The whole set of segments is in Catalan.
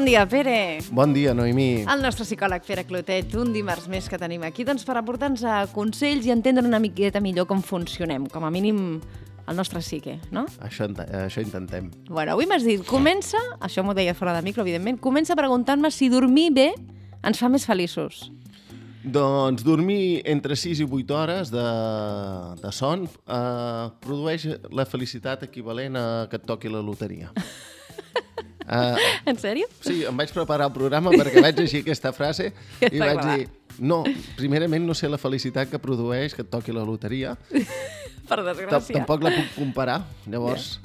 Bon dia, Pere. Bon dia, Noemí. El nostre psicòleg Pere Clotet, un dimarts més que tenim aquí per aportar-nos consells i entendre una miqueta millor com funcionem, com a mínim el nostre psique, no? Això intentem. Bueno, avui m'has dit, això m'ho deia fora de micro, evidentment, comença preguntant-me si dormir bé ens fa més feliços. Doncs dormir entre 6 i 8 hores de son produeix la felicitat equivalent a que et toqui la loteria. En sèrio? Sí, em vaig preparar el programa perquè vaig llegir aquesta frase i vaig dir, no, primerament no sé la felicitat que produeix que et toqui la loteria. Per desgràcia. Tampoc la puc comparar, llavors...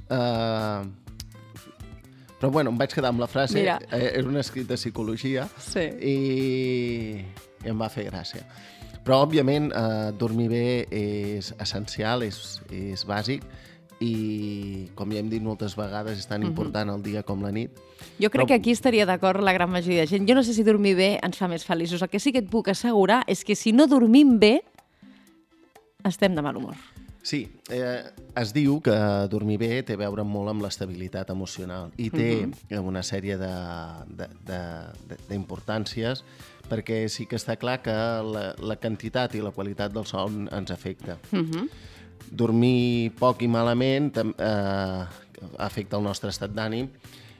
Però bueno, em vaig quedar amb la frase, era un escrit de psicologia i em va fer gràcia. Però, òbviament, dormir bé és essencial, és bàsic, i, com ja hem dit moltes vegades, és tan important el dia com la nit. Jo crec que aquí estaria d'acord la gran majoria de gent. Jo no sé si dormir bé ens fa més feliços. El que sí que et puc assegurar és que si no dormim bé, estem de mal humor. Sí, es diu que dormir bé té a veure molt amb l'estabilitat emocional i té una sèrie d'importàncies perquè sí que està clar que la quantitat i la qualitat del son ens afecta. Dormir poc i malament afecta el nostre estat d'ànim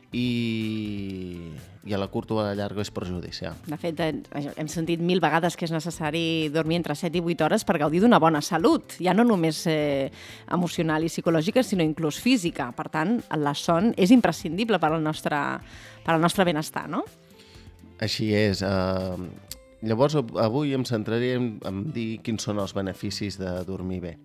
i a la curta o a la llarga és perjudicial. De fet, hem sentit 1000 vegades que és necessari dormir entre 7 i 8 hores per gaudir d'una bona salut, ja no només emocional i psicològica, sinó inclús física. Per tant, el son és imprescindible per al nostre benestar, no? Així és. Llavors, avui em centraré en dir quins són els beneficis de dormir bé.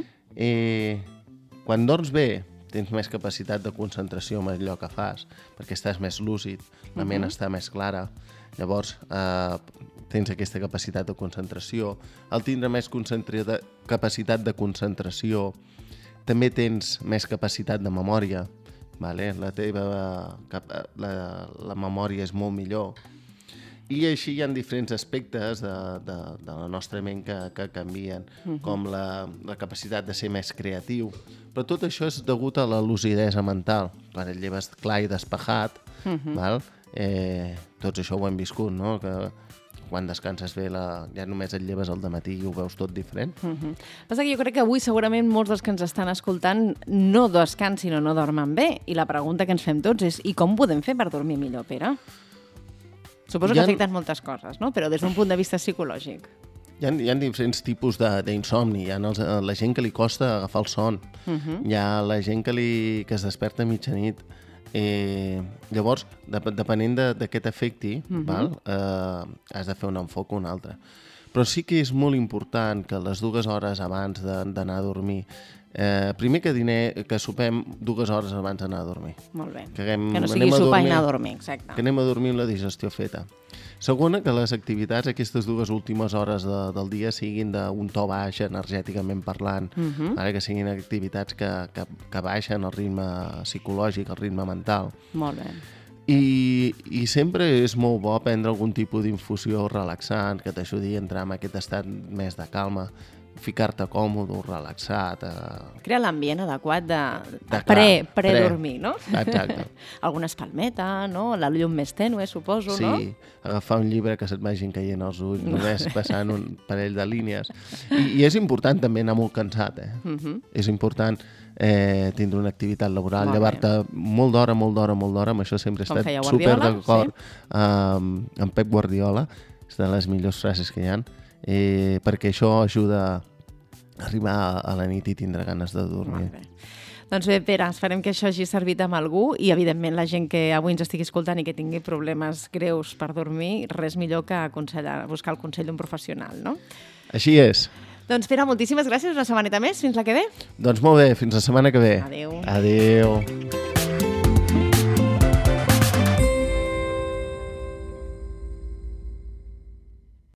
Quan dorms bé, tens més capacitat de concentració en allò que fas, perquè estàs més lúcid, la ment està més clara, llavors tens aquesta capacitat de concentració. Al tindre més capacitat de concentració, també tens més capacitat de memòria, la memòria és molt millor. I així hi ha diferents aspectes de la nostra ment que canvien, com la capacitat de ser més creatiu. Però tot això és degut a la lucidesa mental. Quan et lleves clar i despejat, tots això ho hem viscut, no? Que quan descanses bé ja només et lleves al dematí i ho veus tot diferent. Passa que jo crec que avui segurament molts dels que ens estan escoltant no descansin o no dormen bé. I la pregunta que ens fem tots és: i com podem fer per dormir millor, Pere? Suposo que afecten moltes coses, no? Però des d'un punt de vista psicològic. Hi ha diferents tipus d'insomni. Hi ha la gent que li costa agafar el son. Hi ha la gent que es desperta a mitjanit. Llavors, depenent de què t'afecti, has de fer un enfoc o un altre. Però sí que és molt important que les 2 hores abans d'anar a dormir, primer que sopem 2 hores abans d'anar a dormir. Molt bé. Que no sigui sopar i anar a dormir, exacte. Que anem a dormir amb la digestió feta. Segona, que les activitats, aquestes 2 últimes hores del dia, siguin d'un to baix, energèticament parlant, que siguin activitats que baixen el ritme psicològic, el ritme mental. Molt bé. I sempre és molt bo prendre algun tipus d'infusió relaxant que t'ajudi a entrar en aquest estat més de calma, ficar-te còmode, relaxat. Crear l'ambient adequat de pre-dormir, no? Exacte. Alguna espalmeta, no? La llum més tènue, suposo, no? Sí, agafar un llibre que se't vagin caient els ulls, només passant un parell de línies. I és important també anar molt cansat, És important tindre una activitat laboral, llevar-te molt d'hora, amb això sempre he estat super d'acord amb Pep Guardiola, és de les millors frases que hi ha, perquè això ajuda a arribar a la nit i tindre ganes de dormir. Doncs bé, Pere, esperem que això hagi servit amb algú i, evidentment, la gent que avui ens estigui escoltant i que tingui problemes greus per dormir, res millor que buscar el consell d'un professional, no? Així és. Doncs, Pere, moltíssimes gràcies. Una setmaneta més. Fins la que ve. Doncs molt bé, fins la setmana que ve. Adéu. Adéu.